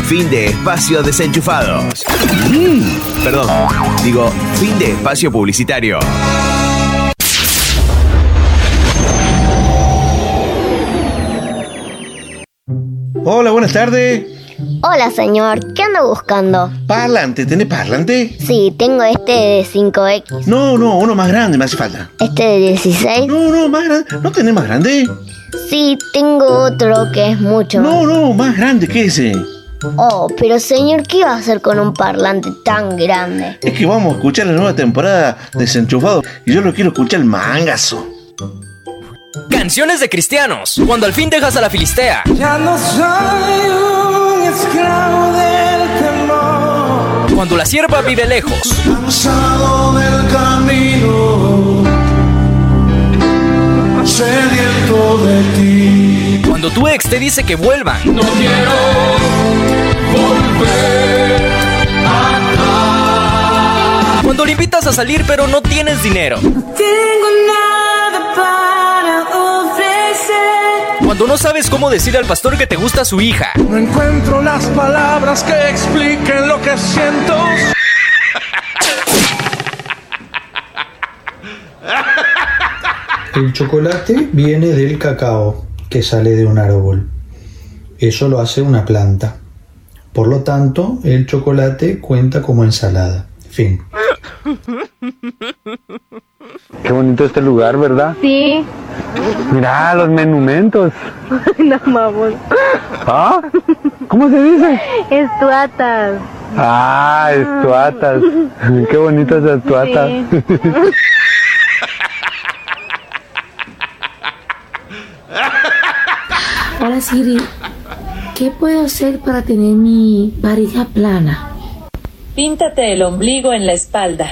Fin de espacio desenchufados. Perdón, digo, fin de espacio publicitario. Hola, buenas tardes. Hola, señor. ¿Qué anda buscando? Parlante, ¿tenés parlante? Sí, tengo este de 5X. No, uno más grande me hace falta. ¿Este de 16? No, más grande. ¿No tenés más grande? Sí, tengo otro que es mucho más. No, más grande que ese. Oh, pero señor, ¿qué iba a hacer con un parlante tan grande? Es que vamos a escuchar la nueva temporada de Desenchufados y yo lo quiero escuchar mangazo. Canciones de cristianos, cuando al fin dejas a la filistea. Ya no soy un esclavo del temor. Cuando la sierva vive lejos. Cansado del camino, sediento de ti. Cuando tu ex te dice que vuelvan. No quiero volver atrás. Cuando le invitas a salir pero no tienes dinero. Tengo nada para ofrecer. Cuando no sabes cómo decirle al pastor que te gusta su hija. No encuentro las palabras que expliquen lo que siento. El chocolate viene del cacao que sale de un árbol. Eso lo hace una planta. Por lo tanto, el chocolate cuenta como ensalada. Fin. Qué bonito este lugar, ¿verdad? Sí. Mirá los monumentos. No, vamos. ¿Ah? ¿Cómo se dice? Estuatas. Ah, estuatas. Qué bonitas estuatas. Sí. Hola Siri, ¿qué puedo hacer para tener mi barriga plana? Píntate el ombligo en la espalda.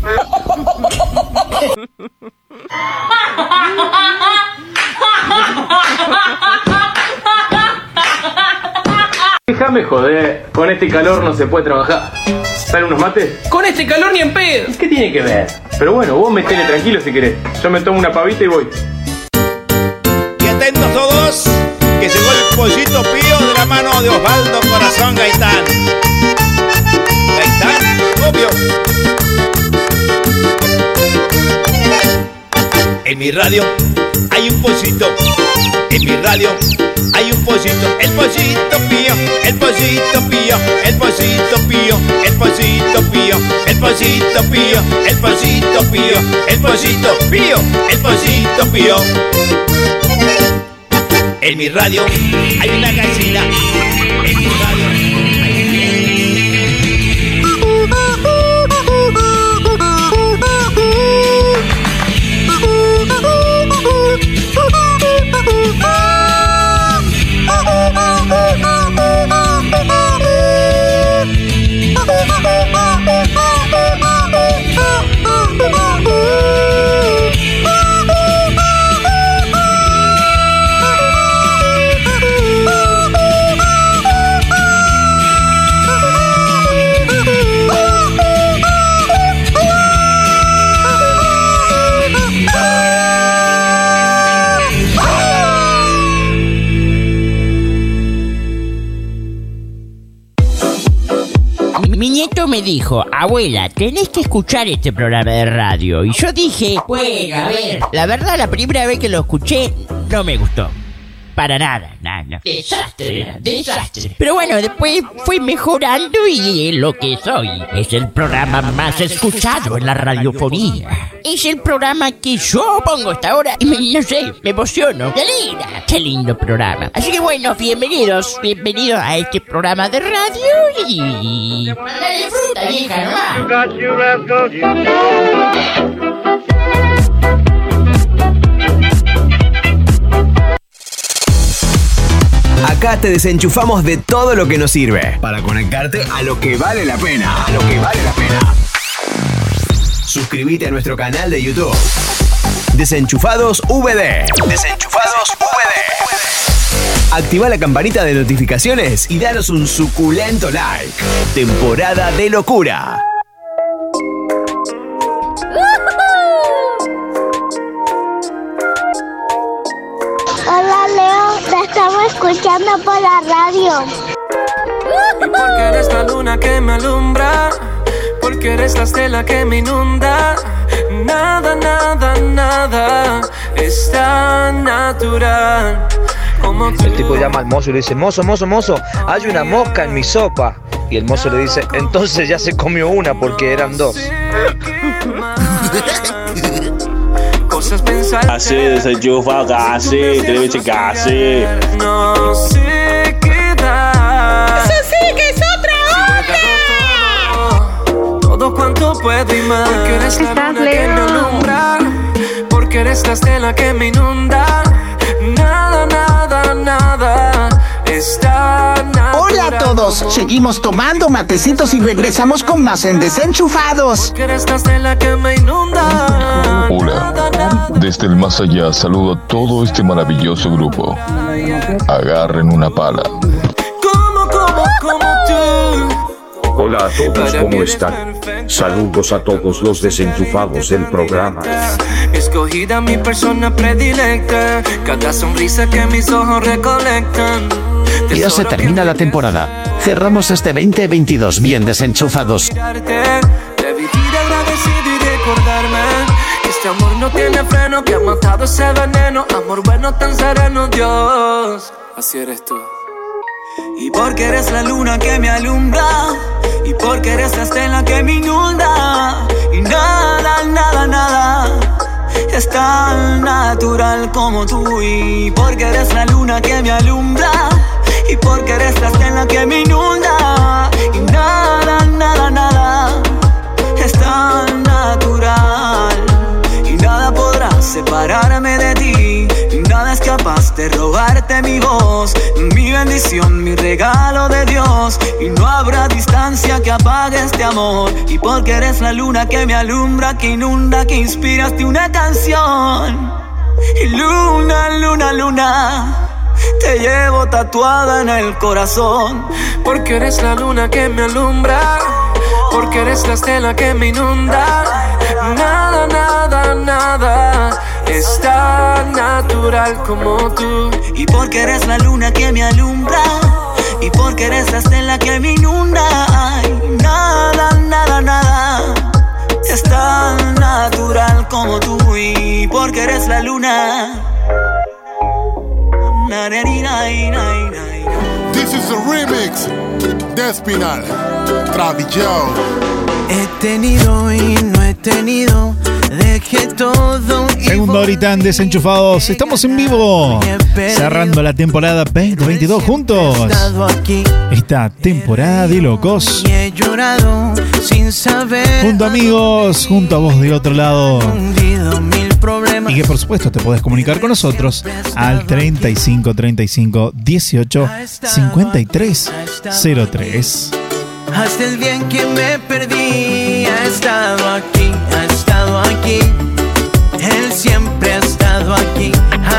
Déjame joder, con este calor no se puede trabajar. ¿Salen unos mates? Con este calor ni en pedo. ¿Qué tiene que ver? Pero bueno, vos metele tranquilo si querés. Yo me tomo una pavita y voy. Y atentos todos, que llegó el pollito pío de la mano de Osvaldo Corazón Gaitán. Gaitán, obvio. En mi radio hay un pollito. En mi radio hay un pollito. El pollito pío, el pollito pío, el pollito pío, el pollito pío, el pollito pío, el pollito pío, el pollito pío, el pollito pío. En mi radio hay una gallina. En mi radio Mi nieto me dijo, abuela, tenés que escuchar este programa de radio. Y yo dije, bueno, a ver. La verdad, la primera vez que lo escuché, no me gustó. Para nada, nada. Desastre, desastre. Pero bueno, después fui mejorando y es lo que soy. Es el programa más escuchado en la radiofonía. Es el programa que yo pongo hasta ahora y no sé, me emociono. ¡Qué lindo programa! Así que bueno, bienvenidos a este programa de radio y... ¡Dale fruta, hija, nomás! Acá te desenchufamos de todo lo que nos sirve para conectarte a lo que vale la pena. A lo que vale la pena. Suscríbete a nuestro canal de YouTube. Desenchufados VD. Desenchufados VD. Activa la campanita de notificaciones y danos un suculento like. Temporada de locura. Hola, Leo. Te estamos escuchando por la radio. Porque eres la luna que me alumbra, porque eres la estela que me inunda. Nada, nada, nada es tan natural como tú. El tipo llama al mozo y le dice: mozo, mozo, mozo, hay una mosca en mi sopa. Y el mozo le dice: entonces ya se comió una porque eran dos. Casi, desenchufa, casi, television, casi. No sé qué da. ¡Eso sí que es otra onda! Todo cuanto puedo y más. Porque eres la luna que me alumbra, porque eres la estela que me inunda. Nada, nada, nada está natural. Hola a todos, seguimos tomando matecitos y regresamos con más en Desenchufados. Porque eres la estela que me inunda. Hola, desde el más allá saludo a todo este maravilloso grupo. Agarren una pala. Como tú. Hola a todos, ¿cómo están? Saludos a todos los desenchufados del programa. Escogida mi persona predilecta, cada sonrisa que mis ojos recolectan. Ya se termina la temporada. Cerramos este 2022 bien desenchufados. De vivir agradecido y recordarme que este amor no tiene freno, que ha matado ese veneno. Amor bueno tan sereno, Dios. Así eres tú. Y porque eres la luna que me alumbra, y porque eres la estela que me inunda. Y nada, nada, nada es tan natural como tú. Y porque eres la luna que me alumbra, y porque eres la estela que me inunda. Y nada, nada, nada es tan natural. Y nada podrá separarme de ti. Nada es capaz de robarte mi voz, mi bendición, mi regalo de Dios. Y no habrá distancia que apague este amor. Y porque eres la luna que me alumbra, que inunda, que inspiraste una canción. Y luna, luna, luna, te llevo tatuada en el corazón. Porque eres la luna que me alumbra, porque eres la estela que me inunda. Nada, nada, nada es tan natural como tú. Y porque eres la luna que me alumbra, y porque eres la estela que me inunda. Ay, nada, nada, nada es tan natural como tú. Y porque eres la luna. This is a remix de Espinal, Travis Joe. He tenido y no he tenido, dejé todo. Segunda horita en Desenchufados. Estamos en vivo, cerrando la temporada 2022 juntos. Esta temporada de locos. He llorado sin saber. Junto a amigos, junto a vos del otro lado. Y que por supuesto te podés comunicar con nosotros al 35 35 18 53 03. Hasta el bien que me perdí ha estado aquí, ha estado aquí. Él siempre ha estado aquí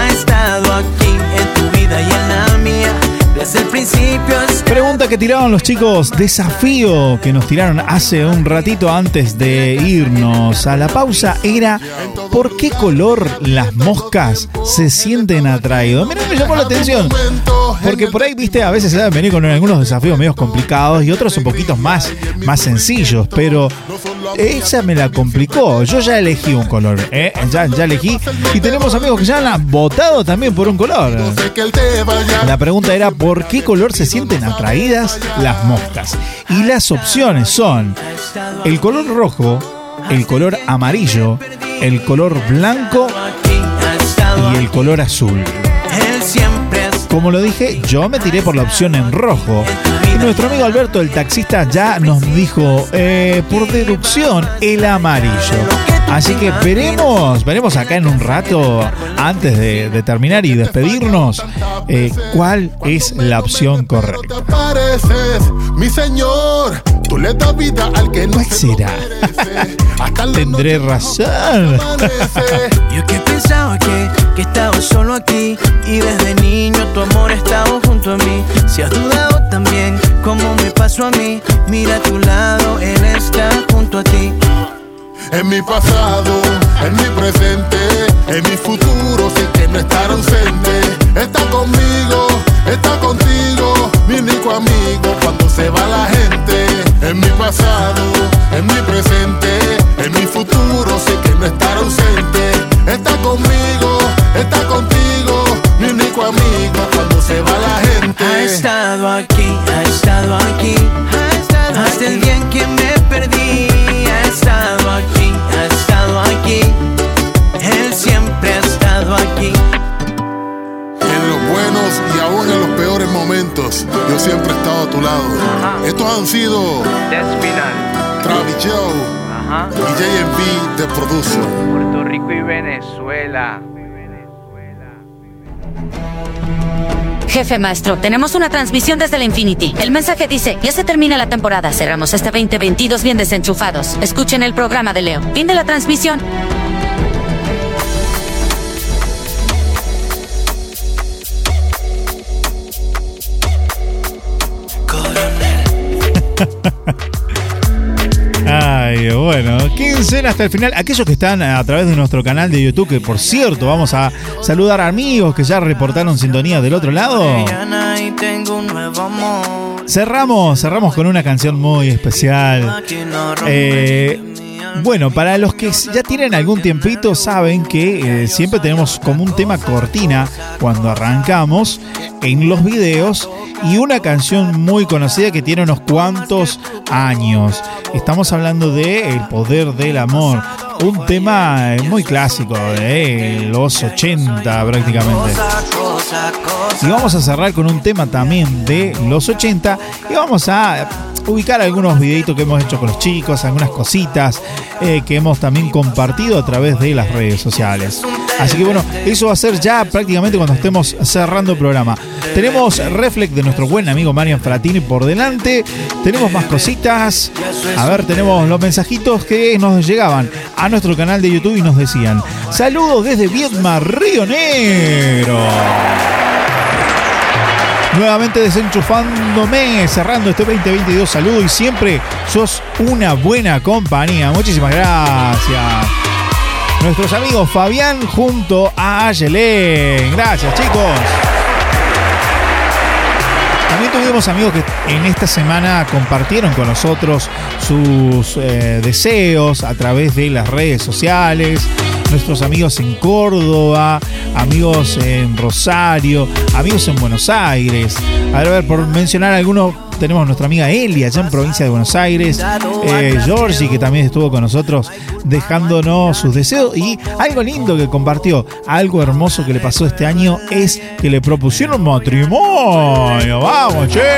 en tu vida y en la mía. Desde el principio. Pregunta que tiraban los chicos, desafío que nos tiraron hace un ratito antes de irnos a la pausa era: ¿por qué color las moscas se sienten atraídos? Mirá, me llamó la atención. Porque por ahí, viste, a veces se deben venir con algunos desafíos medios complicados y otros un poquito más sencillos, pero esa me la complicó. Yo ya elegí un color, ya elegí, y tenemos amigos que ya han votado también por un color. La pregunta era: ¿por qué color se sienten atraídas las moscas? Y las opciones son el color rojo, el color amarillo, el color blanco y el color azul. Como lo dije, yo me tiré por la opción en rojo. Y nuestro amigo Alberto, el taxista, ya nos dijo, por deducción, el amarillo. Así que veremos acá en un rato, antes de terminar y despedirnos, cuál es la opción correcta. Mi señor, tú le das vida al que no. ¿Cuál será? Tendré razón. Yo que pensaba que estaba solo aquí, y desde niño tu amor estaba junto a mí. Si has dudado también, como me pasó a mí, mira a tu lado, él está junto a ti. En mi pasado, en mi presente, en mi futuro, sé que no estará ausente. Está conmigo, está contigo, mi único amigo cuando se va la gente. En mi pasado, en mi presente, en mi futuro sé que no estará ausente. Está conmigo, está contigo, mi único amigo cuando se va la gente. Ha estado aquí, ha estado aquí, hasta el día en que me perdí. Ha estado aquí, ha estado aquí, él siempre ha estado aquí. En los buenos y aún en los peores momentos, yo siempre he estado a tu lado. Estos han sido Travis Joe y JMB The Producer. Puerto Rico y Venezuela. Jefe maestro, tenemos una transmisión desde la Infinity. El mensaje dice, ya se termina la temporada, cerramos este 2022 bien desenchufados. Escuchen el programa de Leo. Fin de la transmisión. Ay, bueno, quincena hasta el final. Aquellos que están a través de nuestro canal de YouTube, que por cierto vamos a saludar a amigos que ya reportaron sintonía del otro lado. Cerramos con una canción muy especial. Bueno, para los que ya tienen algún tiempito saben que siempre tenemos como un tema cortina cuando arrancamos en los videos y una canción muy conocida que tiene unos cuantos años. Estamos hablando de El Poder del Amor, un tema muy clásico de los 80 prácticamente. Y vamos a cerrar con un tema también de los 80 y vamos a ubicar algunos videitos que hemos hecho con los chicos, algunas cositas que hemos también compartido a través de las redes sociales. Así que bueno, eso va a ser ya prácticamente cuando estemos cerrando el programa. Tenemos reflex de nuestro buen amigo Marian Fratini por delante. Tenemos más cositas. A ver, tenemos los mensajitos que nos llegaban a nuestro canal de YouTube y nos decían: saludos desde Viedma, Río Negro. Nuevamente desenchufándome, cerrando este 2022. Saludo y siempre sos una buena compañía. Muchísimas gracias. Nuestros amigos Fabián junto a Ayelén. Gracias, chicos. También tuvimos amigos que en esta semana compartieron con nosotros sus deseos a través de las redes sociales. Nuestros amigos en Córdoba, amigos en Rosario, amigos en Buenos Aires. A ver, por mencionar algunos, tenemos a nuestra amiga Elia, allá en provincia de Buenos Aires. Georgie, que también estuvo con nosotros dejándonos sus deseos. Y algo lindo que compartió, algo hermoso que le pasó este año, es que le propusieron matrimonio. ¡Vamos, che!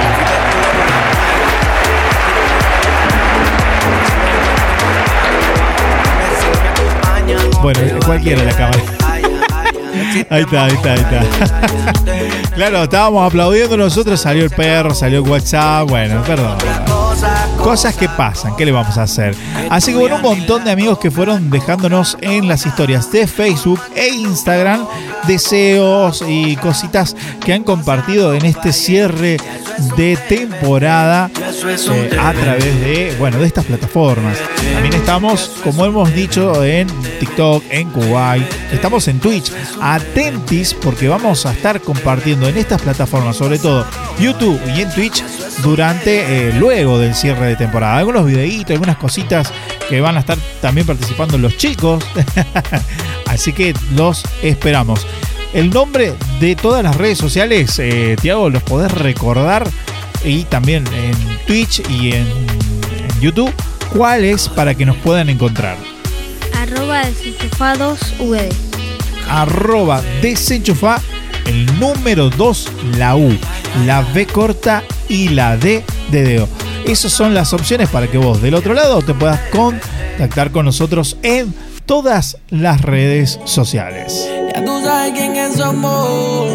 Bueno, cualquiera la cámara. Ahí está. Claro, estábamos aplaudiendo nosotros, salió el perro, salió el WhatsApp. Bueno, perdón. Cosas que pasan, ¿qué le vamos a hacer? Así que bueno, un montón de amigos que fueron dejándonos en las historias de Facebook e Instagram deseos y cositas que han compartido en este cierre de temporada a través de estas plataformas. También estamos, como hemos dicho, en TikTok, en Kuwait, estamos en Twitch. Atentis, porque vamos a estar compartiendo en estas plataformas, sobre todo YouTube y en Twitch, durante luego del cierre de temporada. Algunos videitos, algunas cositas que van a estar también participando los chicos. Así que los esperamos. El nombre de todas las redes sociales, Tiago, los podés recordar, y también en Twitch y en YouTube, ¿cuál es para que nos puedan encontrar? @desenchufadosvd. @desenchufa, el número 2, la U, la B corta y la D de dedo. Esas son las opciones para que vos del otro lado te puedas contactar con nosotros en todas las redes sociales. Ya tú sabes quién somos.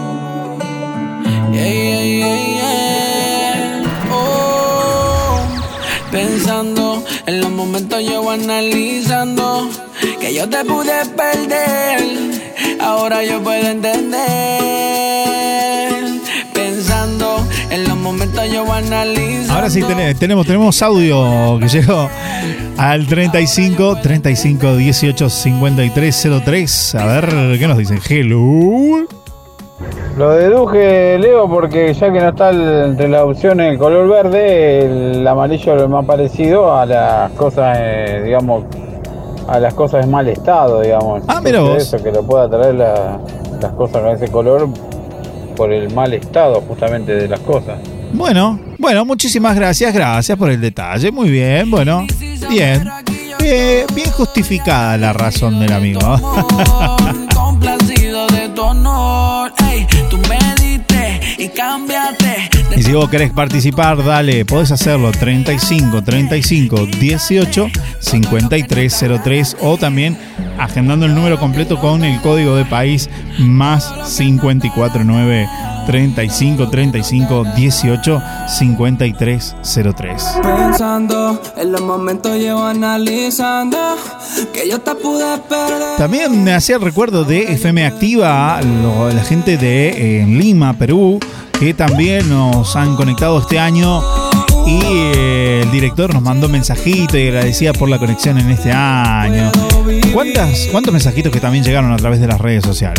Oh, pensando en los momentos, yo analizando que yo te pude perder. Ahora yo puedo entender. Pensando en los momentos, yo analizando. Ahora sí tenemos audio que llegó al 35 18 53 03. A ver qué nos dicen. Hello. Lo deduje, Leo, porque ya que no está entre las opciones el color verde, el amarillo es lo más parecido a las cosas, digamos, a las cosas de mal estado, digamos. Mira vos. Eso, que lo pueda traer las cosas con ese color por el mal estado justamente de las cosas. Bueno, muchísimas gracias por el detalle, muy bien, bueno, bien. Bien justificada la razón del amigo. Complacido de tu honor, ey, tú me diste y cambiaste. Y si vos querés participar, dale, podés hacerlo 35 35 18 5303 o también agendando el número completo con el código de país más 549 35 35 18 5303. Pensando en los momentos llevo analizando que yo te pude perder. También me hacía el recuerdo de FM Activa, la gente de en Lima, Perú, que también nos han conectado este año. Y el director nos mandó un mensajito y agradecía por la conexión en este año. ¿Cuántos mensajitos que también llegaron a través de las redes sociales?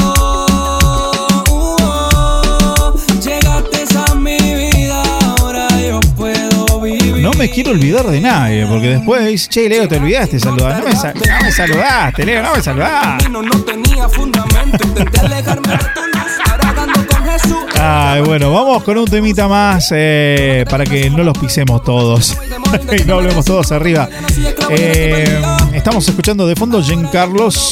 No me quiero olvidar de nadie, porque después dice, che, Leo, te olvidaste de saludar. No me saludaste, Leo, no me saludaste. No tenía fundamento, intenté alejarme de tu luz, ahora dando con Jesús. Ay, bueno, vamos con un temita más para que no los pisemos todos y no hablemos todos arriba. Estamos escuchando de fondo Giancarlos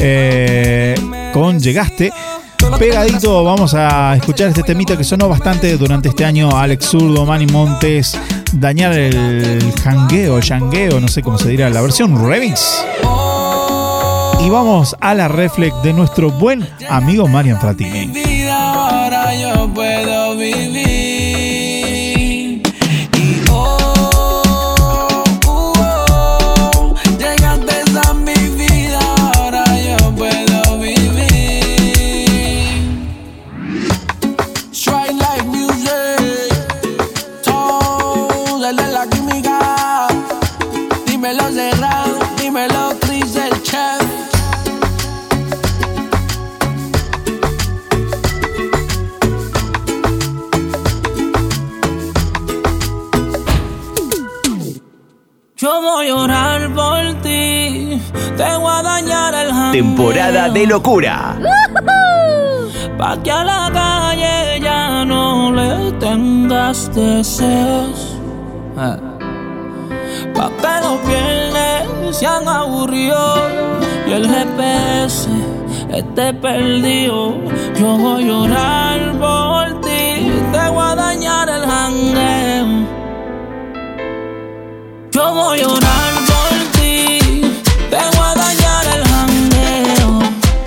con Llegaste. Pegadito vamos a escuchar este temita que sonó bastante durante este año. Alex Zurdo, Manny Montes, Dañar el Jangueo, no sé cómo se dirá, la versión remix. Y vamos a la reflex de nuestro buen amigo Marian Fratini. Ahora yo puedo vivir. Llegaste a mi vida, ahora yo puedo vivir. Strike like music, todo desde la química. Dímelo cerrado, dímelo Chris el chef. Yo voy a llorar por ti, te voy a dañar el jangueo. Temporada de locura. Pa' que a la calle ya no le tengas deseos. Pa' que los viernes sean aburridos y el GPS esté perdido. Yo voy a llorar por ti, te voy a dañar el jangueo. Yo voy a llorar por ti, te voy a dañar el jangueo.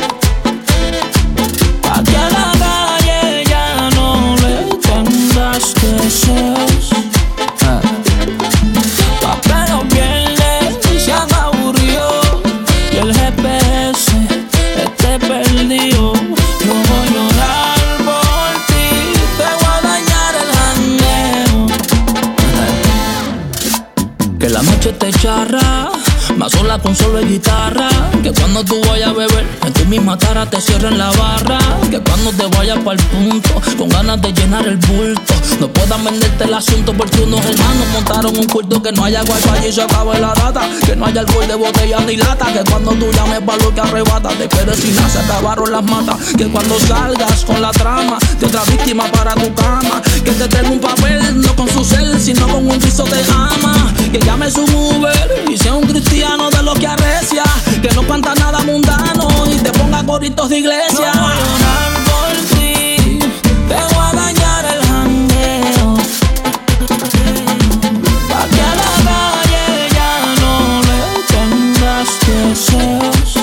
Pa' que a la calle ya no le tengas deseos. Pa' que los viernes sean aburridos y el GPS esté perdido. Yo voy a llorar por ti, te voy a dañar el jangueo. Que la noche te charra, más sola con solo de guitarra. Que cuando tú vayas a beber, en tu misma cara te cierren la barra. Que cuando te vayas pa'l punto, con ganas de llenar el bulto, no puedan venderte el asunto porque unos hermanos montaron un culto. Que no haya wifi y se acabe la data, que no haya alcohol de botella ni lata. Que cuando tú llames pa' lo que arrebata, te quedes sin nada, se acabaron las matas. Que cuando salgas con la trama de otra víctima para tu cama, que te den un papel, no con su cel, sino con un piso te ama. Que llames un Uber y sea un cristiano de los que arrecia, que no canta nada mundano y te ponga coritos de iglesia. Yo voy a llorar por ti, te voy a dañar el jangueo. Pa' que a la calle ya no le tengas deseos.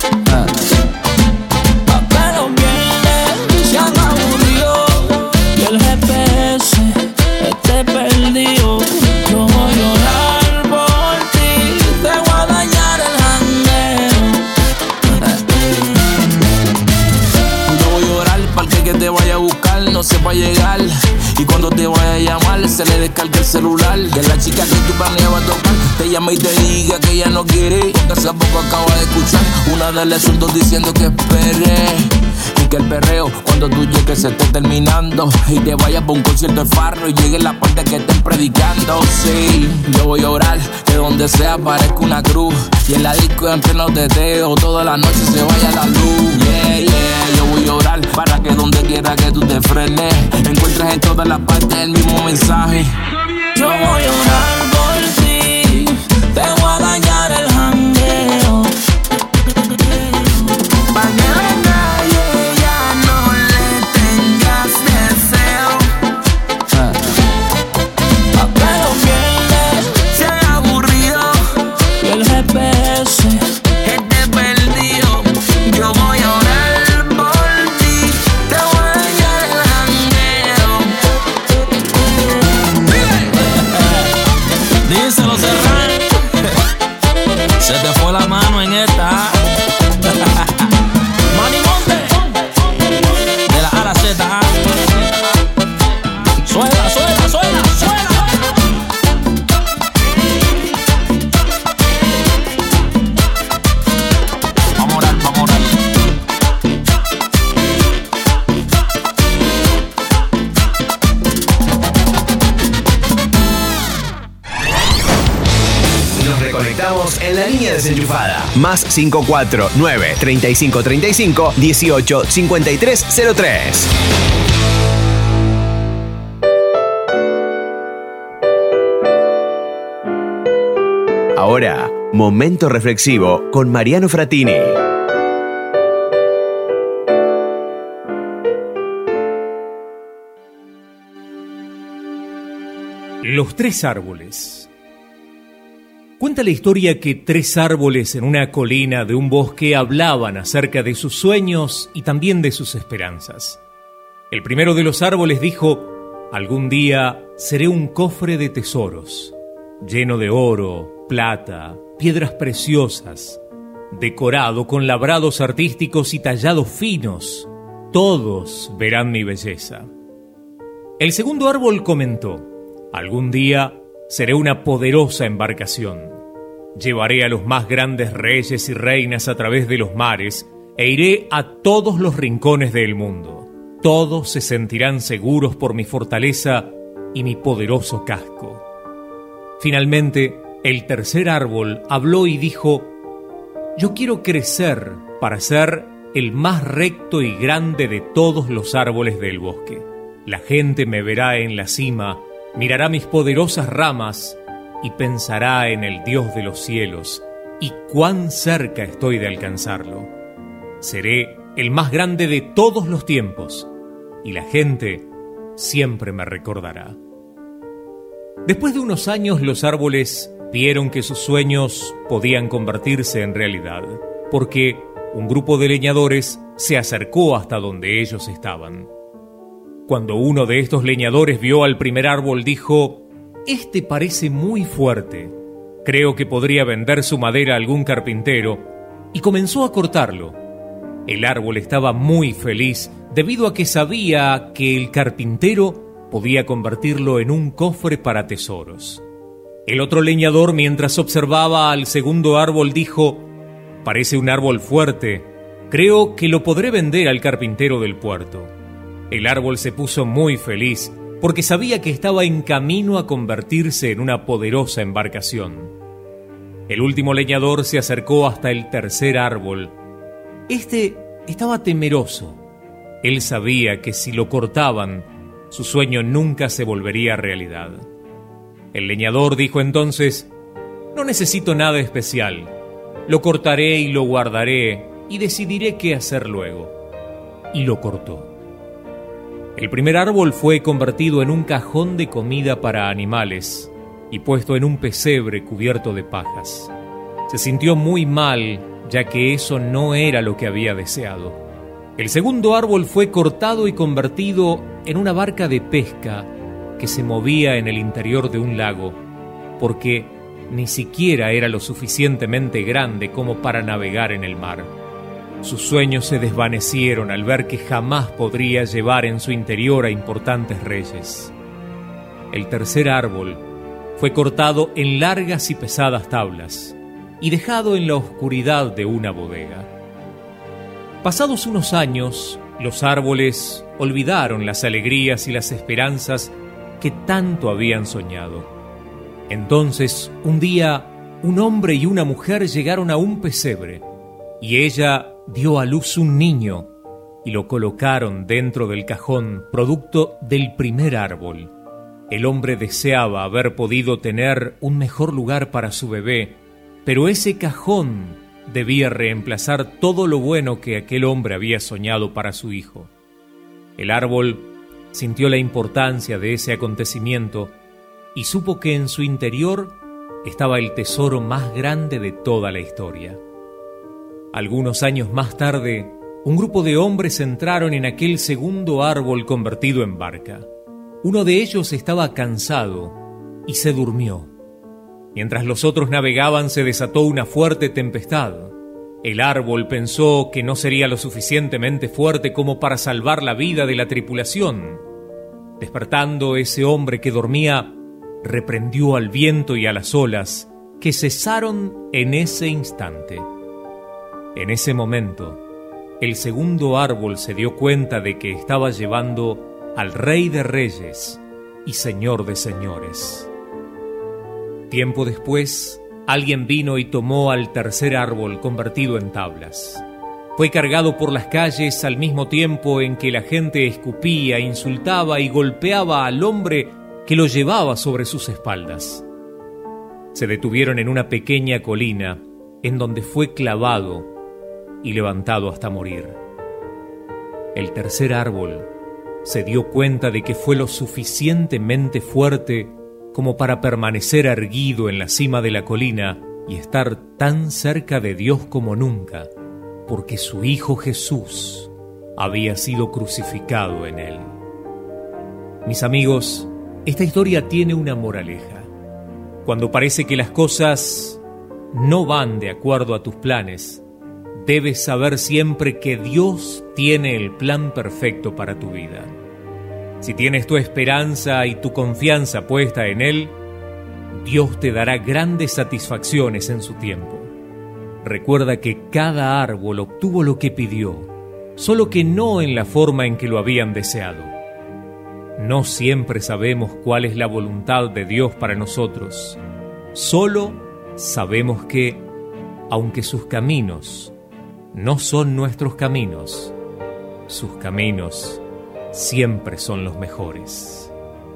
Pa' que los viernes sean aburridos y el GPS esté perdido. Yo voy a llorar por ti, te voy a dañar el jangueo. Yo voy a llorar para que te vaya a buscar, no sepa llegar. Y cuando te vaya a llamar, se le descarga el celular. Que la chica que tú planeabas tocar te llama y te diga que ella no quiere, porque hace poco acaba de escuchar una de las dos diciendo que espere. que el perreo cuando tú llegues se esté terminando y te vayas por un concierto de Farro y llegue la parte que estén predicando. Sí, yo voy a orar que donde sea parezca una cruz y en la disco entre los teteos toda la noche se vaya la luz. Yeah, yeah, yo voy a orar para que donde quiera que tú te frenes encuentres en todas las partes el mismo mensaje. Yo voy a orar por ti, te voy a dañar el jangueo. Se te fue la mano en esta. Manny Monte de la A a la Z. Suena, suena, suena, suena. Vamos a orar, vamos a orar. Nos reconectamos en la línea desenchufada. Más 549 3535 18 53 03. Ahora, momento reflexivo con Mariano Frattini. Los tres árboles. Cuenta la historia que tres árboles en una colina de un bosque hablaban acerca de sus sueños y también de sus esperanzas. El primero de los árboles dijo: algún día seré un cofre de tesoros, lleno de oro, plata, piedras preciosas, decorado con labrados artísticos y tallados finos. Todos verán mi belleza. El segundo árbol comentó: algún día seré una poderosa embarcación. Llevaré a los más grandes reyes y reinas a través de los mares e iré a todos los rincones del mundo. Todos se sentirán seguros por mi fortaleza y mi poderoso casco. Finalmente, el tercer árbol habló y dijo: yo quiero crecer para ser el más recto y grande de todos los árboles del bosque. La gente me verá en la cima, mirará mis poderosas ramas y pensará en el Dios de los cielos y cuán cerca estoy de alcanzarlo. Seré el más grande de todos los tiempos y la gente siempre me recordará. Después de unos años, los árboles vieron que sus sueños podían convertirse en realidad, porque un grupo de leñadores se acercó hasta donde ellos estaban. Cuando uno de estos leñadores vio al primer árbol, dijo: este parece muy fuerte. Creo que podría vender su madera a algún carpintero, y comenzó a cortarlo. El árbol estaba muy feliz debido a que sabía que el carpintero podía convertirlo en un cofre para tesoros. El otro leñador, mientras observaba al segundo árbol, dijo: parece un árbol fuerte. Creo que lo podré vender al carpintero del puerto. El árbol se puso muy feliz porque sabía que estaba en camino a convertirse en una poderosa embarcación. El último leñador se acercó hasta el tercer árbol. Este estaba temeroso. Él sabía que si lo cortaban, su sueño nunca se volvería realidad. El leñador dijo entonces: no necesito nada especial. Lo cortaré y lo guardaré y decidiré qué hacer luego. Y lo cortó. El primer árbol fue convertido en un cajón de comida para animales y puesto en un pesebre cubierto de pajas. Se sintió muy mal, ya que eso no era lo que había deseado. El segundo árbol fue cortado y convertido en una barca de pesca que se movía en el interior de un lago, porque ni siquiera era lo suficientemente grande como para navegar en el mar. Sus sueños se desvanecieron al ver que jamás podría llevar en su interior a importantes reyes. El tercer árbol fue cortado en largas y pesadas tablas y dejado en la oscuridad de una bodega. Pasados unos años, Los árboles olvidaron las alegrías y las esperanzas que tanto habían soñado. Entonces, un día, un hombre y una mujer llegaron a un pesebre, y ella dio a luz un niño, y lo colocaron dentro del cajón, producto del primer árbol. El hombre deseaba haber podido tener un mejor lugar para su bebé, pero ese cajón debía reemplazar todo lo bueno que aquel hombre había soñado para su hijo. El árbol sintió la importancia de ese acontecimiento y supo que en su interior estaba el tesoro más grande de toda la historia. Algunos años más tarde, un grupo de hombres entraron en aquel segundo árbol convertido en barca. Uno de ellos estaba cansado y se durmió. Mientras los otros navegaban, se desató una fuerte tempestad. El árbol pensó que no sería lo suficientemente fuerte como para salvar la vida de la tripulación. Despertando, ese hombre que dormía reprendió al viento y a las olas, que cesaron en ese instante. En ese momento, el segundo árbol se dio cuenta de que estaba llevando al Rey de Reyes y Señor de Señores. Tiempo después, alguien vino y tomó al tercer árbol convertido en tablas. Fue cargado por las calles al mismo tiempo en que la gente escupía, insultaba y golpeaba al hombre que lo llevaba sobre sus espaldas. Se detuvieron en una pequeña colina en donde fue clavado y levantado hasta morir. El tercer árbol se dio cuenta de que fue lo suficientemente fuerte como para permanecer erguido en la cima de la colina y estar tan cerca de Dios como nunca, porque su Hijo Jesús había sido crucificado en él. Mis amigos, esta historia tiene una moraleja. Cuando parece que las cosas no van de acuerdo a tus planes, debes saber siempre que Dios tiene el plan perfecto para tu vida. Si tienes tu esperanza y tu confianza puesta en Él, Dios te dará grandes satisfacciones en su tiempo. Recuerda que cada árbol obtuvo lo que pidió, solo que no en la forma en que lo habían deseado. No siempre sabemos cuál es la voluntad de Dios para nosotros. Solo sabemos que, aunque sus caminos no son nuestros caminos, sus caminos siempre son los mejores.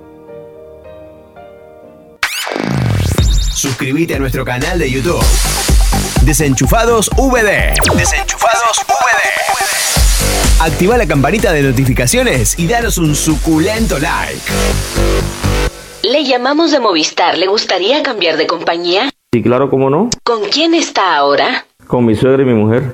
Suscríbete a nuestro canal de YouTube. Desenchufados VD. Desenchufados VD. Activa la campanita de notificaciones y danos un suculento like. Le llamamos de Movistar. ¿Le gustaría cambiar de compañía? Sí, claro, ¿cómo no? ¿Con quién está ahora? Con mi suegra y mi mujer.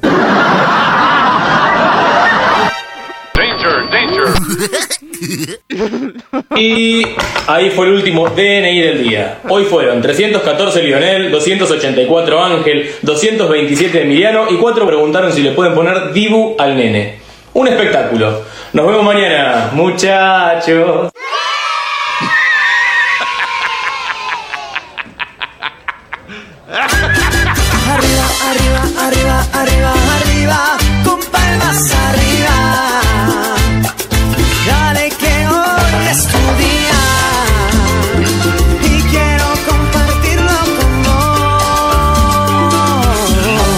Y ahí fue el último DNI del día. Hoy fueron 314 Lionel, 284 Ángel, 227 Emiliano y 4 preguntaron si le pueden poner Dibu al nene. Un espectáculo. Nos vemos mañana, muchachos. Arriba, arriba, arriba, arriba, arriba, con palmas arriba. Dale que hoy es tu día y quiero compartirlo con vos.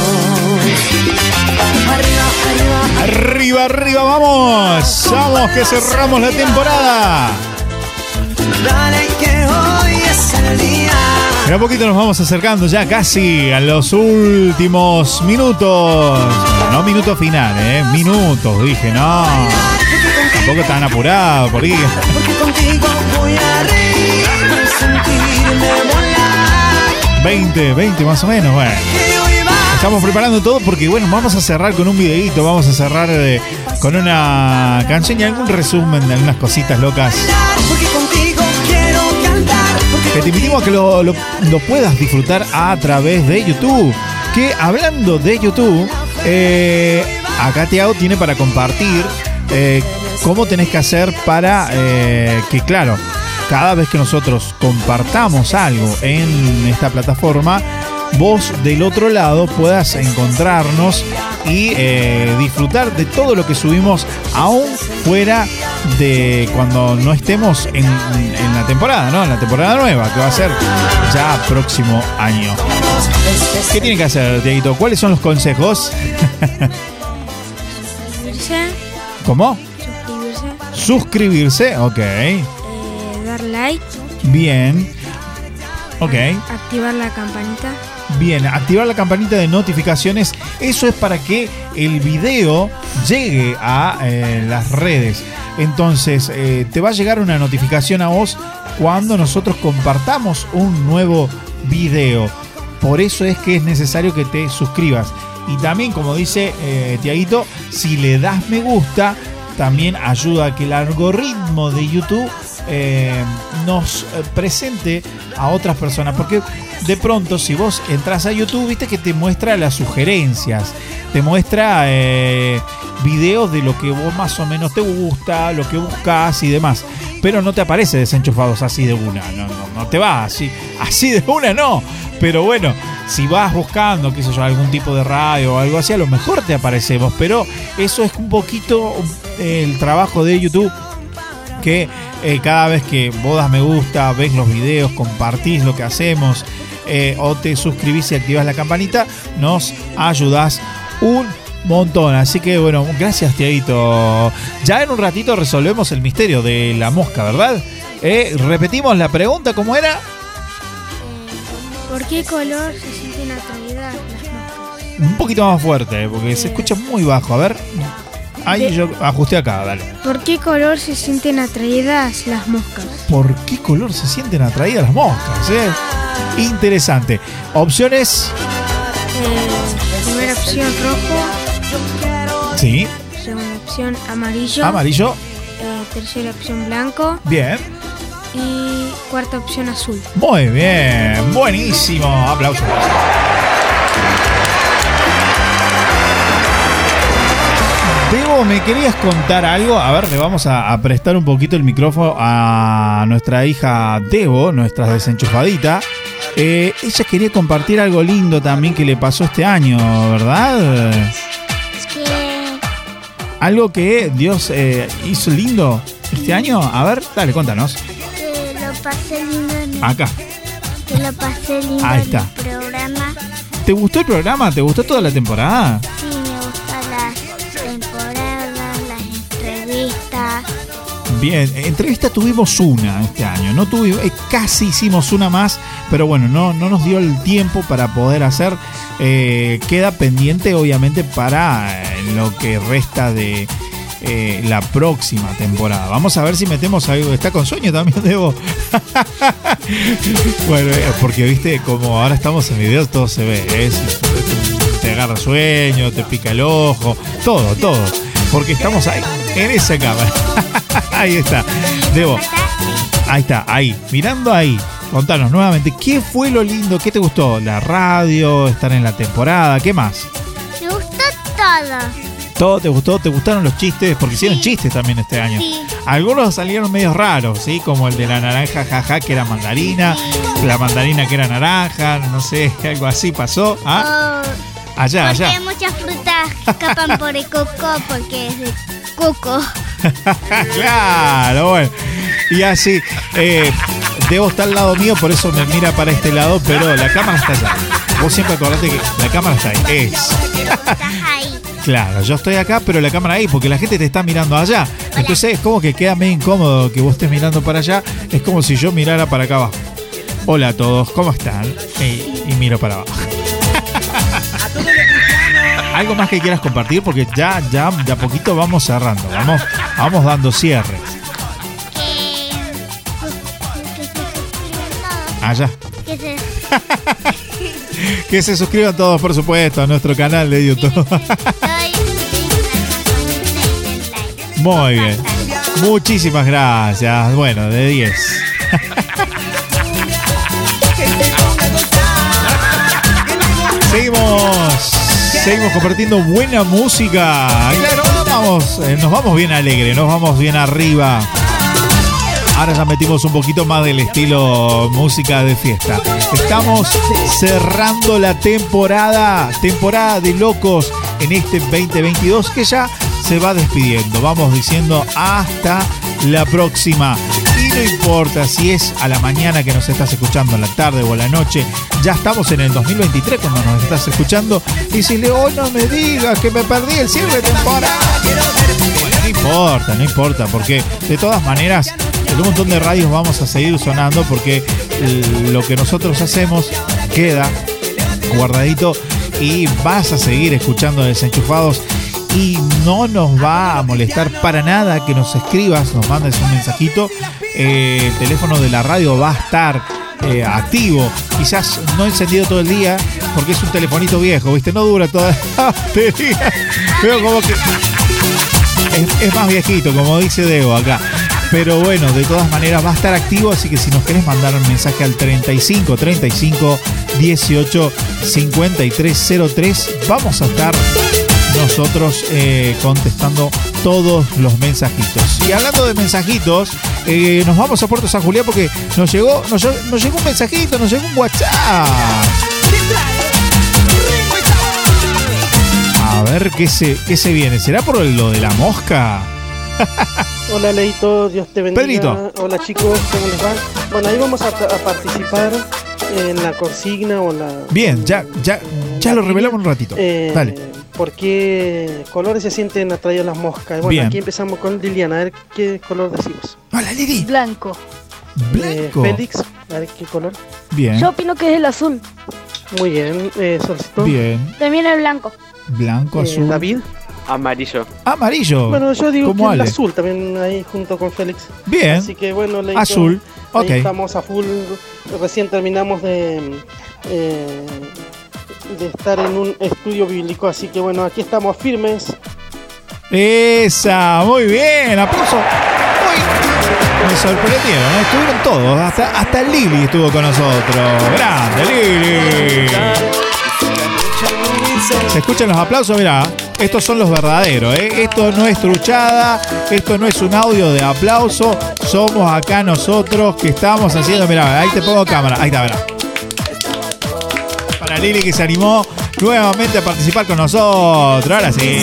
Arriba, arriba, Arriba, arriba, vamos. Vamos que cerramos la temporada. dale que hoy es el día. En un poquito nos vamos acercando ya casi a los últimos minutos. No minuto final, minutos, dije, no. Tampoco tan apurado por ahí. Porque contigo voy a reír, sentirme volar. 20 más o menos, bueno. Estamos preparando todo porque, bueno, vamos a cerrar con un videíto, vamos a cerrar con una canción y algún resumen de algunas cositas locas. Porque contigo quiero cantar. Que te invitamos a que lo puedas disfrutar a través de YouTube. Que hablando de YouTube, acá Tiago tiene para compartir cómo tenés que hacer para que, claro, cada vez que nosotros compartamos algo en esta plataforma, vos del otro lado puedas encontrarnos y disfrutar de todo lo que subimos aún fuera de cuando no estemos en la temporada, ¿no? En la temporada nueva, que va a ser ya próximo año. ¿Qué tiene que hacer, Dieguito? ¿Cuáles son los consejos? Suscribirse. ¿Cómo? Suscribirse. Suscribirse, ok. Dar like. Bien. Ok. Activar la campanita. Bien, activar la campanita de notificaciones. Eso es para que el video llegue a las redes. Entonces, te va a llegar una notificación a vos cuando nosotros compartamos un nuevo video. Por eso es que es necesario que te suscribas. Y también, como dice Tiaguito, si le das me gusta, también ayuda a que el algoritmo de YouTube nos presente a otras personas. Porque de pronto, si vos entras a YouTube, viste que te muestra las sugerencias, te muestra videos de lo que vos más o menos te gusta, lo que buscas y demás. Pero no te aparece Desenchufados así de una, no te va así de una, no. Pero bueno, si vas buscando, qué sé yo, algún tipo de radio o algo así, a lo mejor te aparecemos. Pero eso es un poquito el trabajo de YouTube, que cada vez que vos das me gusta, ves los videos, compartís lo que hacemos, o te suscribís y activás la campanita, nos ayudás un montón. Así que bueno, gracias, Tiaguito. Ya en un ratito resolvemos el misterio de la mosca, ¿verdad? Repetimos la pregunta, ¿cómo era? ¿Por qué color se sienten atraídas las moscas? Un poquito más fuerte, porque se escucha muy bajo. A ver, ahí yo ajusté acá, dale. ¿Por qué color se sienten atraídas las moscas? ¿Por qué color se sienten atraídas las moscas? Interesante. Opciones. Primera opción rojo. Sí. Segunda opción amarillo. Amarillo. Tercera opción blanco. Bien. Y cuarta opción azul. Muy bien, buenísimo. Aplausos. Debo, ¿me querías contar algo? A ver, le vamos a prestar un poquito el micrófono a nuestra hija Debo, nuestra desenchufadita. Ella quería compartir algo lindo también que le pasó este año, ¿verdad? ¿Qué? Algo que Dios hizo lindo este año. A ver, dale, cuéntanos. Que lo pasé lindo en Acá. Que lo pasé lindo Ahí en está. el programa. ¿Te gustó el programa? ¿Te gustó toda la temporada? Sí, me gustan las temporadas, las entrevistas. Bien, entrevista tuvimos una este año, no tuvimos, casi hicimos una más, pero bueno, no nos dio el tiempo para poder hacer. Queda pendiente obviamente para lo que resta de la próxima temporada. Vamos a ver si metemos algo. Está con sueño también, Debo. Bueno, porque viste, como ahora estamos en videos, todo se ve. Te agarra sueño, te pica el ojo, todo. Porque estamos ahí, en esa cámara. Ahí está, Debo. Ahí está, ahí, mirando ahí. Contanos nuevamente, ¿qué fue lo lindo? ¿Qué te gustó? ¿La radio? ¿Estar en la temporada? ¿Qué más? Me gustó todo. ¿Todo te gustó? ¿Te gustaron los chistes? Porque hicieron chistes también este año. Sí. Algunos salieron medio raros, ¿sí? Como el de la naranja, jaja, que era mandarina. La mandarina que era naranja, no sé, algo así pasó. ¿Ah? Allá. Porque muchas frutas escapan por el coco porque es de coco. Claro, bueno. Y así, Debo está al lado mío, por eso me mira para este lado, pero la cámara está allá. Vos siempre acordate que la cámara está ahí. Estás ahí. Claro, yo estoy acá, pero la cámara ahí, porque la gente te está mirando allá. Hola. Entonces es como que queda medio incómodo que vos estés mirando para allá. Es como si yo mirara para acá abajo. Hola a todos, ¿cómo están? Y miro para abajo. ¿Algo más que quieras compartir? Porque ya de a poquito vamos cerrando. Vamos dando cierre. Allá. Que se suscriban todos, por supuesto, a nuestro canal de YouTube. Muy bien. Muchísimas gracias. Bueno, de 10. Seguimos compartiendo buena música. Claro, nos vamos bien alegre, nos vamos bien arriba. Ahora ya metimos un poquito más del estilo música de fiesta. Estamos cerrando la temporada de locos en este 2022 que ya se va despidiendo. Vamos diciendo hasta la próxima. Y no importa si es a la mañana que nos estás escuchando, en la tarde o a la noche, ya estamos en el 2023 cuando nos estás escuchando. Y si hoy no me digas que me perdí el cierre de temporada. Bueno, no importa, porque de todas maneras en un montón de radios vamos a seguir sonando porque lo que nosotros hacemos queda guardadito y vas a seguir escuchando Desenchufados. Y no nos va a molestar para nada que nos escribas, nos mandes un mensajito. El teléfono de la radio va a estar activo, quizás no encendido todo el día, porque es un telefonito viejo, ¿viste? No dura toda la batería. Pero como que es más viejito, como dice Debo acá. Pero bueno, de todas maneras va a estar activo, así que si nos querés mandar un mensaje al 35 35 18 53 03, vamos a estar nosotros contestando todos los mensajitos. Y hablando de mensajitos, nos vamos a Puerto San Julián porque nos llegó un mensajito, nos llegó un WhatsApp. A ver qué se viene. ¿Será por lo de la mosca? Hola Leito, Dios te bendiga. Pedrito. Hola chicos, ¿cómo les va? Bueno, ahí vamos a participar en la consigna o la... Bien, ya lo revelamos un ratito. Dale. ¿Por qué colores se sienten atraídas las moscas? Bueno, Bien. Aquí empezamos con Liliana, a ver qué color decimos. Hola Lili. Blanco. Félix, a ver qué color. Bien. Yo opino que es el azul. Muy bien, Solcito. Bien. También el blanco. Blanco, azul. David. Amarillo. Amarillo. Bueno, yo digo como que el Ale. azul también ahí junto con Félix. Bien. Así que bueno, Leito, Azul. Ok. ahí estamos a full. Recién terminamos de estar en un estudio bíblico, así que bueno, aquí estamos firmes. Esa, muy bien, aplauso. Uy, me sorprendieron, estuvieron todos, hasta Lili estuvo con nosotros. Grande Lili. Se escuchan los aplausos, mirá, estos son los verdaderos, esto no es truchada, esto no es un audio de aplauso, somos acá nosotros que estamos haciendo, mirá, ahí te pongo cámara, ahí está, mirá. Para Lili que se animó nuevamente a participar con nosotros, ahora sí.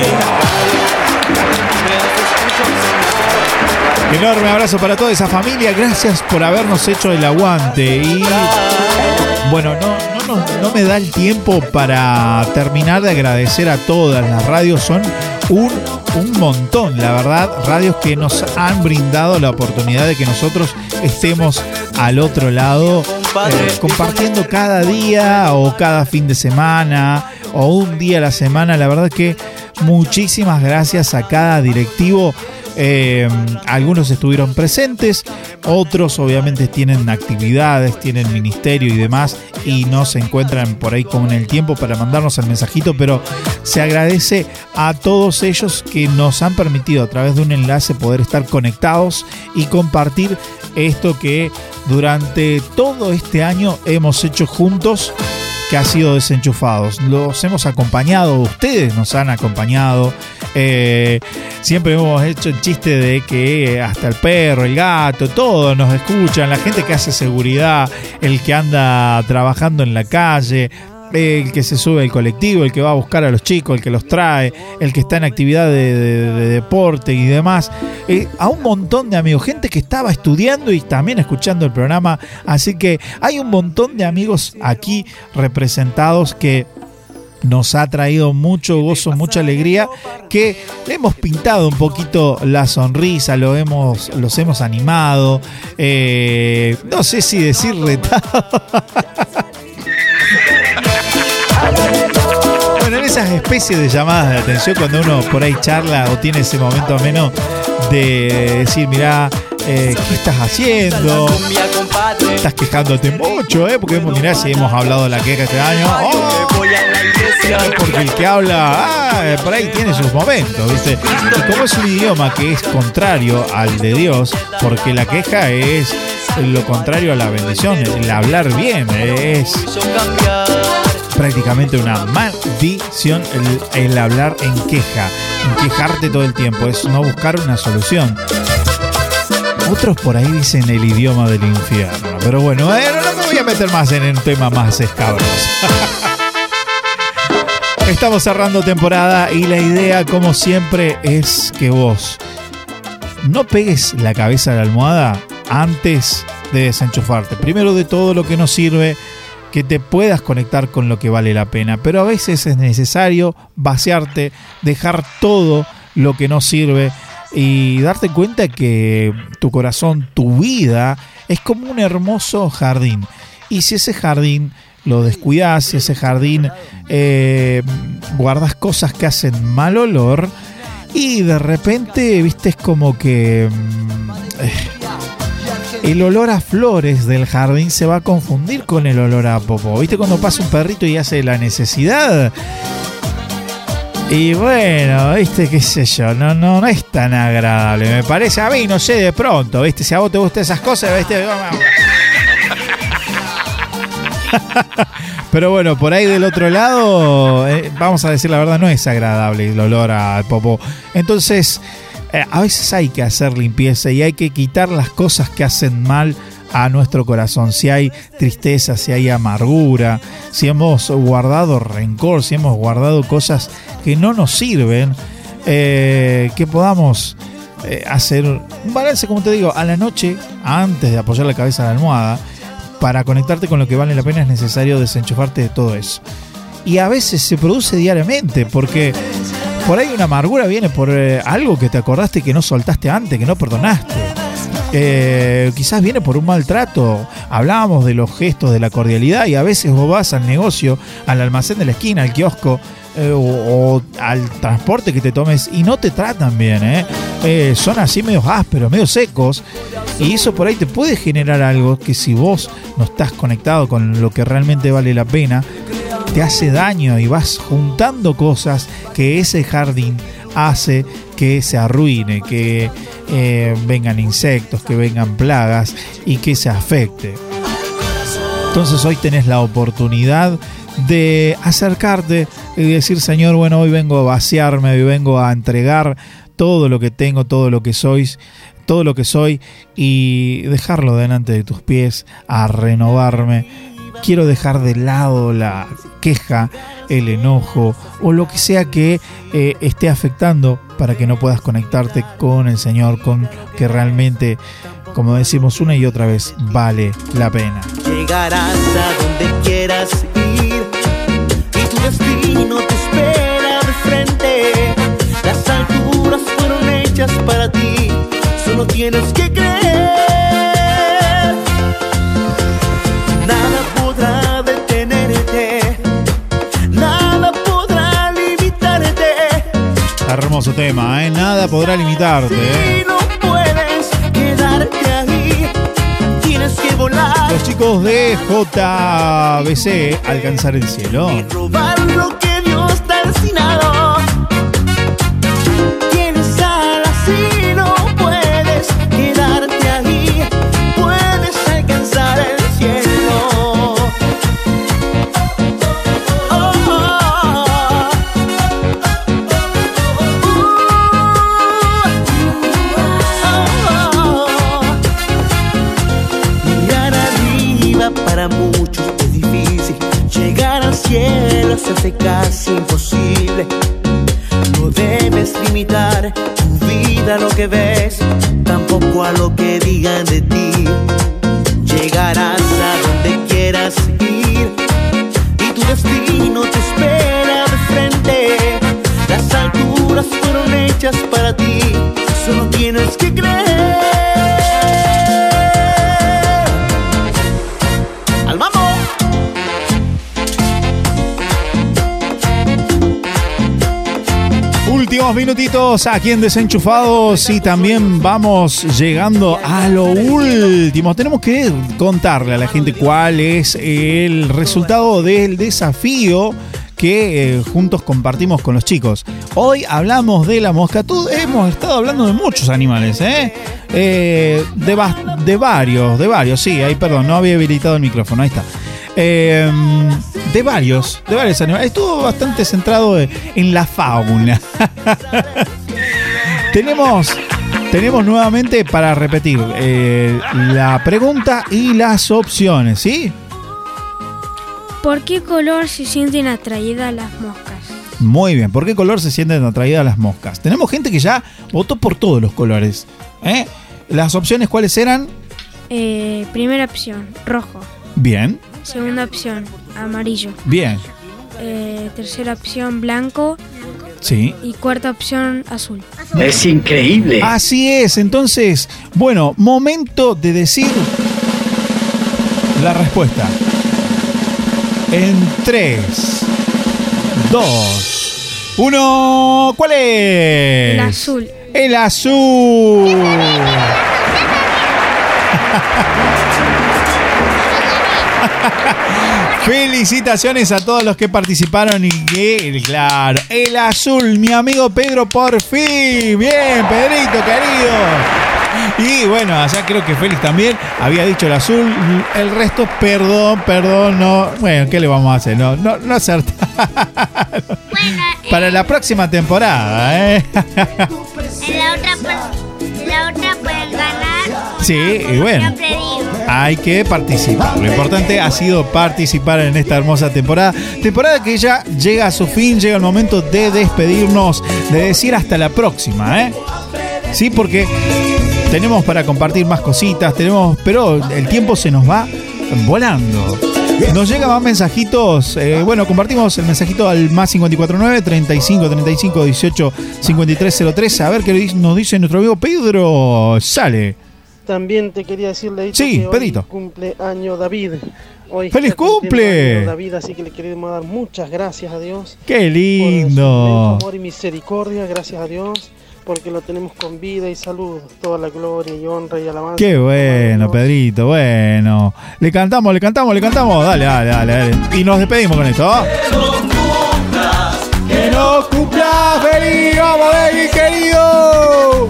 Enorme abrazo para toda esa familia, gracias por habernos hecho el aguante. Y bueno, no me da el tiempo para terminar de agradecer a todas las radios, son un montón, la verdad, radios que nos han brindado la oportunidad de que nosotros estemos al otro lado, compartiendo cada día o cada fin de semana o un día a la semana. La verdad que muchísimas gracias a cada directivo. Algunos estuvieron presentes, otros obviamente tienen actividades, tienen ministerio y demás y no se encuentran por ahí con el tiempo para mandarnos el mensajito, pero se agradece a todos ellos que nos han permitido a través de un enlace poder estar conectados y compartir esto que durante todo este año hemos hecho juntos, que ha sido Desenchufados. Los hemos acompañado, ustedes nos han acompañado. Siempre hemos hecho el chiste de que hasta el perro, el gato, todos nos escuchan, la gente que hace seguridad, el que anda trabajando en la calle, el que se sube al colectivo, el que va a buscar a los chicos, el que los trae, el que está en actividad de deporte y demás, a un montón de amigos, gente que estaba estudiando y también escuchando el programa, así que hay un montón de amigos aquí representados que nos ha traído mucho gozo, mucha alegría, que le hemos pintado un poquito la sonrisa, los hemos animado, no sé si decir retado. Bueno, en esas especies de llamadas de atención cuando uno por ahí charla o tiene ese momento ameno de decir, mirá, ¿qué estás haciendo? Estás quejándote mucho, porque mirá si hemos hablado de la queja este año. Porque el que habla, por ahí tiene sus momentos, ¿viste? Y como es un idioma que es contrario al de Dios, porque la queja es lo contrario a la bendición, el hablar bien es prácticamente una maldición el hablar en queja, en quejarte todo el tiempo, es no buscar una solución. Otros por ahí dicen el idioma del infierno. Pero bueno, no me voy a meter más en un tema más escabroso. Estamos cerrando temporada y la idea, como siempre, es que vos no pegues la cabeza a la almohada antes de desenchufarte. Primero de todo lo que no sirve, que te puedas conectar con lo que vale la pena. Pero a veces es necesario vaciarte, dejar todo lo que no sirve y darte cuenta que tu corazón, tu vida, es como un hermoso jardín. Y si ese jardín lo descuidas, si ese jardín guardas cosas que hacen mal olor y de repente, viste, es como que el olor a flores del jardín se va a confundir con el olor a popó. ¿Viste cuando pasa un perrito y hace la necesidad? Y bueno, viste, qué sé yo, no es tan agradable, me parece a mí, no sé, de pronto, viste, si a vos te gustan esas cosas, viste. Pero bueno, por ahí del otro lado, vamos a decir la verdad, no es agradable el olor a popó. Entonces, a veces hay que hacer limpieza y hay que quitar las cosas que hacen mal a nuestro corazón. Si hay tristeza, si hay amargura, si hemos guardado rencor, si hemos guardado cosas que no nos sirven, que podamos hacer un balance, como te digo, a la noche, antes de apoyar la cabeza a la almohada. Para conectarte con lo que vale la pena es necesario desenchufarte de todo eso. Y a veces se produce diariamente, porque por ahí una amargura viene por algo que te acordaste que no soltaste antes, que no perdonaste. Quizás viene por un maltrato. Hablábamos de los gestos, de la cordialidad, y a veces vos vas al negocio, al almacén de la esquina, al kiosco, o al transporte que te tomes y no te tratan bien, son así medio ásperos, medio secos, y eso por ahí te puede generar algo que, si vos no estás conectado con lo que realmente vale la pena, te hace daño y vas juntando cosas que ese jardín hace que se arruine, que vengan insectos, que vengan plagas y que se afecte. Entonces hoy tenés la oportunidad de acercarte y decir: Señor, bueno, hoy vengo a vaciarme, hoy vengo a entregar todo lo que tengo, todo lo que sois, todo lo que soy, y dejarlo delante de tus pies, a renovarme. Quiero dejar de lado la queja, el enojo o lo que sea que esté afectando, para que no puedas conectarte con el Señor, con que realmente, como decimos una y otra vez, vale la pena. Llegarás a donde quieras ir y tu destino te espera de frente. Las alturas fueron hechas para ti, solo tienes que creer. Nada podrá detenerte, nada podrá limitarte. Hermoso tema, nada podrá limitarte. Si no puedes quedarte ahí, tienes que volar. Los chicos de JBC, Alcanzar el Cielo. Y robar lo que Dios te ha destinado. Tienes alas y no puedes quedarte ahí, puedes alcanzar el cielo. Para muchos es difícil, llegar al cielo se hace casi imposible. No debes limitar tu vida a lo que ves, tampoco a lo que digan de ti. Llegarás a donde quieras ir y tu destino te espera de frente. Las alturas fueron hechas para ti, solo tienes que creer. Últimos minutitos aquí en Desenchufados y también vamos llegando a lo último. Tenemos que contarle a la gente cuál es el resultado del desafío que juntos compartimos con los chicos. Hoy hablamos de la mosca. Hemos estado hablando de muchos animales, de varios, sí, ahí, perdón, no había habilitado el micrófono, ahí está. De varios animales. Estuvo bastante centrado en la fauna. Tenemos Tenemos nuevamente para repetir la pregunta y las opciones, ¿sí? ¿Por qué color se sienten atraídas las moscas? Muy bien, ¿por qué color se sienten atraídas las moscas? Tenemos gente que ya votó por todos los colores. ¿Las opciones cuáles eran? Primera opción, rojo. Bien. Segunda opción, amarillo. Bien. Tercera opción, blanco. Sí. Y cuarta opción, azul. Es increíble. Así es, entonces, bueno, momento de decir la respuesta. En 3, 2, 1, ¿cuál es? El azul. El azul. Felicitaciones a todos los que participaron y que, claro, el azul, mi amigo Pedro, por fin. Bien, Pedrito, querido. Y bueno, allá creo que Félix también había dicho el azul. El resto, perdón, no. Bueno, ¿qué le vamos a hacer? No acertaron. Bueno, para la próxima temporada, en la otra pueden ganar. Sí, y bueno, siempre digo. hay que participar. Lo importante ha sido participar en esta hermosa temporada. Temporada que ya llega a su fin, llega el momento de despedirnos, de decir hasta la próxima, Sí, porque tenemos para compartir más cositas, pero el tiempo se nos va volando. Nos llegan más mensajitos. Bueno, compartimos el mensajito al más 549 35 35 18 53 03. A ver qué nos dice nuestro amigo Pedro. Sale. También te quería decirle sí, que Pedrito. Hoy cumple año David. Hoy ¡Feliz cumple! Año David, así que le queremos dar muchas gracias a Dios. ¡Qué lindo! Por su amor y misericordia, gracias a Dios, porque lo tenemos con vida y salud. Toda la gloria y honra y alabanza. ¡Qué bueno, Pedrito! Bueno. Le cantamos. Dale. Y nos despedimos con esto. ¡Que nos cumpla feliz! ¡Vamos, David, querido!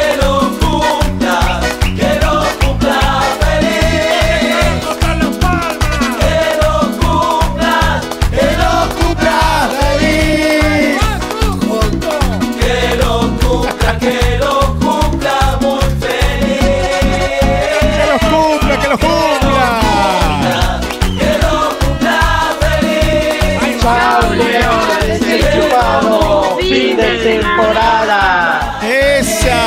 Temporada. ¡Esa!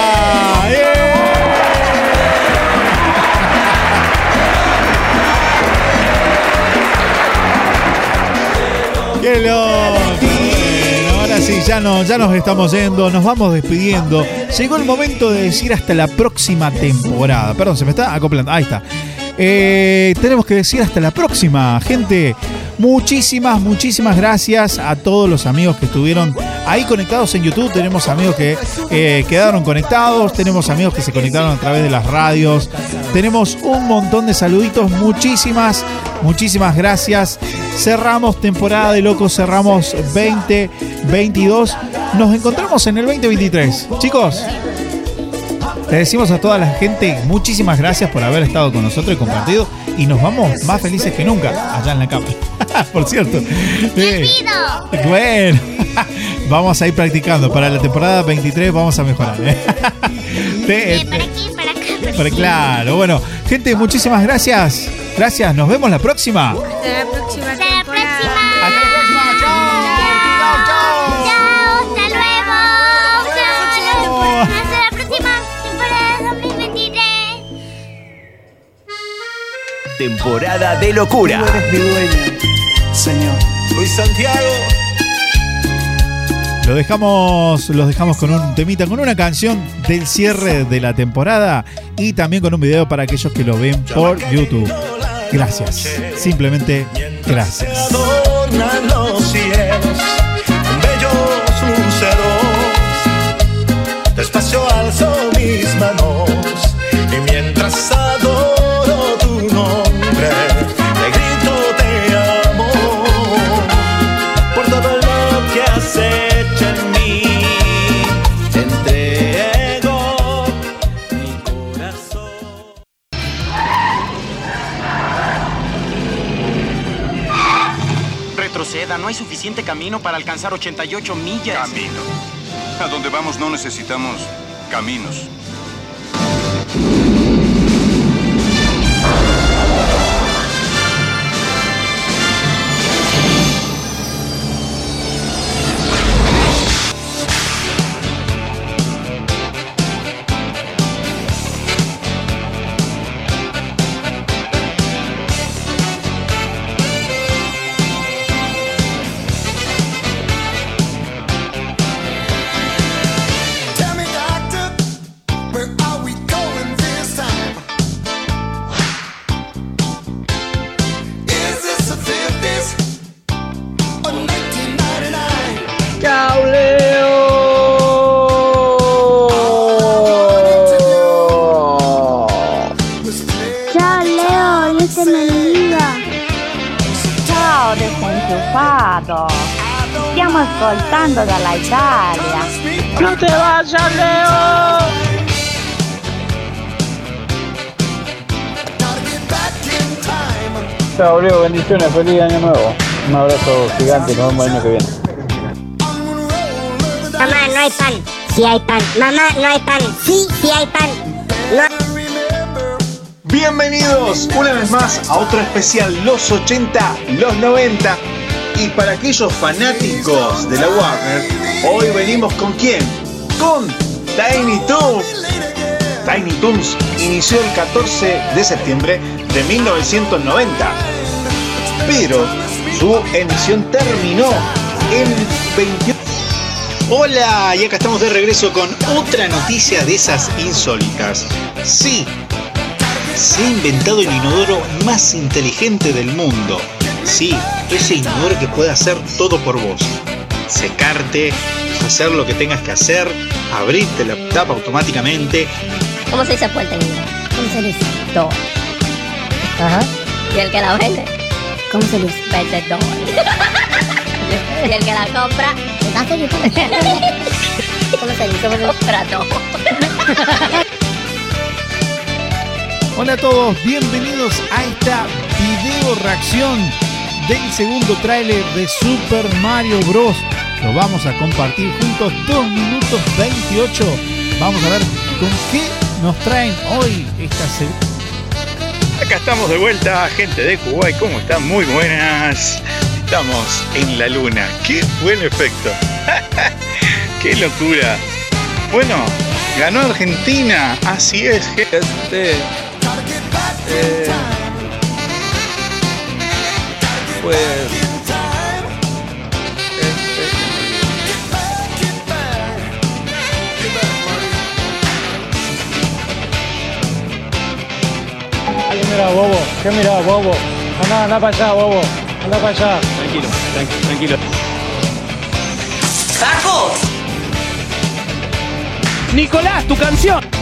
¡Qué loco! Bueno, ahora sí, ya nos estamos yendo, nos vamos despidiendo. Llegó el momento de decir hasta la próxima temporada. Perdón, se me está acoplando. Ahí está. Tenemos que decir hasta la próxima, gente. Muchísimas gracias a todos los amigos que estuvieron ahí conectados en YouTube. Tenemos amigos que quedaron conectados, tenemos amigos que se conectaron a través de las radios. Tenemos un montón de saluditos. Muchísimas gracias. Cerramos temporada de Locos, cerramos 2022. Nos encontramos en el 2023. Chicos, le decimos a toda la gente muchísimas gracias por haber estado con nosotros y compartido. Y nos vamos más felices que nunca allá en la cama. Por cierto. Bueno, vamos a ir practicando. Para la temporada 23 vamos a mejorar. Para acá. Claro, bueno, gente, muchísimas gracias. Gracias, nos vemos la próxima. Hasta la próxima temporada. Hasta la próxima. Chao. Temporada de locura. Tú eres mi dueño, Señor. Luis Santiago. Los dejamos con un temita, con una canción del cierre de la temporada y también con un video para aquellos que lo ven por YouTube. Gracias. Simplemente gracias. Adornan los cielos con bellos luceros. Despacio alzo mis manos y mientras adoro tu nombre, te grito te amo por todo lo que has hecho en mí. Te entrego mi corazón. Retroceda, no hay suficiente camino para alcanzar 88 millas. Camino. A donde vamos no necesitamos caminos. este mendiga. Ciao desenchufado. Stiamo ascoltando dalla Italia. ¡No te vayas, Leo! Chao, Leo, bendiciones, feliz año nuevo. Un abrazo gigante, nos vemos el año que viene. Mamá, no hay pan. Sí hay pan. Mamá, no hay pan. Sí, sí hay pan. No. Bienvenidos una vez más a otro especial Los 80, los 90. Y para aquellos fanáticos de la Warner, hoy venimos ¿con quién? Con Tiny Toons. Tiny Toons inició el 14 de septiembre de 1990, pero su emisión terminó el 21. Hola, y acá estamos de regreso con otra noticia de esas insólitas. Sí, se ha inventado el inodoro más inteligente del mundo. Sí, ese inodoro que puede hacer todo por vos. Secarte, hacer lo que tengas que hacer, abrirte la tapa automáticamente. ¿Cómo se dice puerta en inglés? ¿Cómo se dice? Door. Ajá. ¿Y el que la vende? ¿Cómo se dice? Vendedor. ¿Y el que la compra? ¿Cómo se dice? ¿Cómo se dice? Comprador. Hola a todos, bienvenidos a esta video reacción del segundo tráiler de Super Mario Bros. Lo vamos a compartir juntos, 2 minutos 28. Vamos a ver con qué nos traen hoy esta segunda. Acá estamos de vuelta, gente de Kuwait, ¿cómo están? Muy buenas. Estamos en la luna. ¡Qué buen efecto! ¡Qué locura! Bueno, ganó Argentina, así es, gente. Pues ¿Qué mirá, bobo? ¿Qué mirá, bobo? Anda para allá, bobo. Anda para allá. Tranquilo, tranquilo. ¡Paco! Nicolás, tu canción.